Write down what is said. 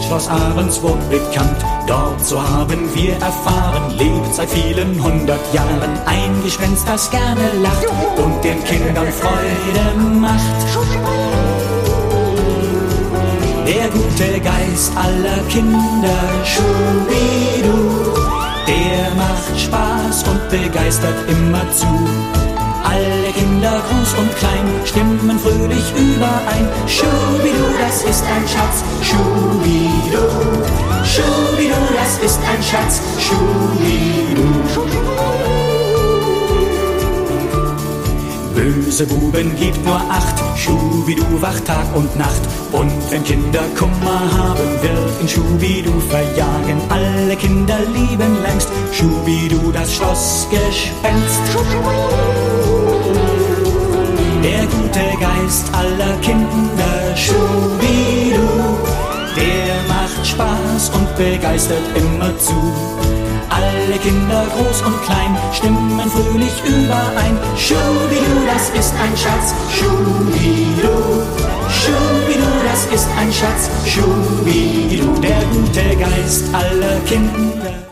Schloss Ahrensburg bekannt. Dort, so haben wir erfahren, lebt seit vielen 100 Jahren ein Gespenst, das gerne lacht und den Kindern Freude macht. Der gute Geist aller Kinder, Schubidu, der macht Spaß und begeistert immerzu. Alle Kinder, groß und klein, stimmen fröhlich überein. Schubidu, das ist ein Schatz, Schubidu. Schubidu, das ist ein Schatz, Schubidu. Böse Buben gibt nur 8, Schubidu wacht Tag und Nacht. Und wenn Kinder Kummer haben, wird ihn Schubidu verjagen. Alle Kinder lieben längst Schubidu, das Schlossgespenst. Der gute Geist aller Kinder, Schubidu, der macht Spaß und begeistert immerzu. Alle Kinder, groß und klein, stimmen fröhlich überein. Schubidu, das ist ein Schatz, Schubidu. Schubidu, das ist ein Schatz, Schubidu. Der gute Geist aller Kinder.